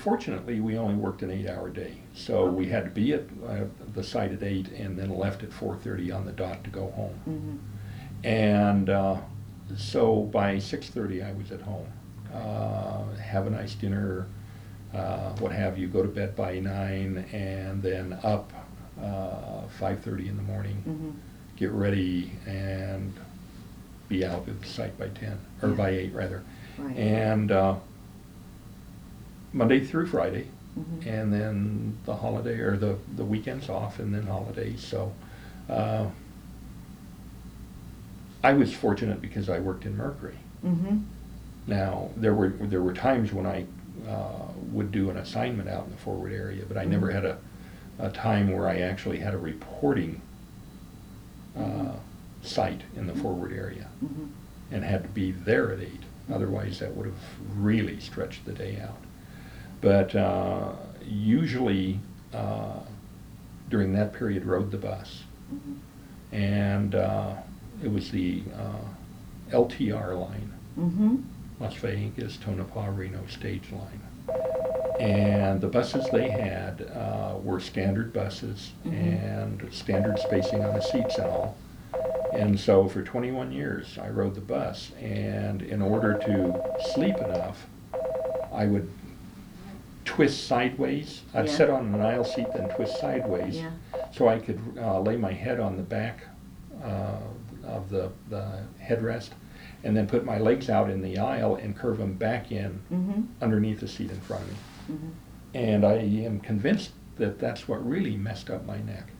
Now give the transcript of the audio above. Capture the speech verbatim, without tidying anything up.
fortunately, we only worked an eight-hour day, so we had to be at uh, the site at eight and then left at four thirty on the dot to go home. Mm-hmm. And uh, so by six thirty, I was at home. Uh, have a nice dinner, uh, what have you, go to bed by nine, and then up uh, five thirty in the morning, Mm-hmm. get ready, and be out at the site by ten, or Yeah. by eight rather. Right. And uh, Monday through Friday, Mm-hmm. and then the holiday, or the, the weekends off, and then holidays. So uh, I was fortunate because I worked in Mercury. Mm-hmm. Now, there were there were times when I uh, would do an assignment out in the forward area, but I Mm-hmm. never had a, a time where I actually had a reporting uh, Mhm. site in the forward area Mm-hmm. and had to be there at eight. Otherwise, that would have really stretched the day out. But uh, usually, uh, during that period, rode the bus. Mm-hmm. And uh, it was the uh, L T R line, Mm-hmm. Las Vegas, Tonopah, Reno stage line. And the buses they had uh, were standard buses Mhm. and standard spacing on the seats and all. And so for twenty-one years, I rode the bus. And in order to sleep enough, I would twist sideways. I'd Yeah. sit on an aisle seat, then twist sideways, Yeah. so I could uh, lay my head on the back uh, of the, the headrest, and then put my legs out in the aisle and curve them back in Mm-hmm. underneath the seat in front of me. Mm-hmm. And I am convinced that that's what really messed up my neck.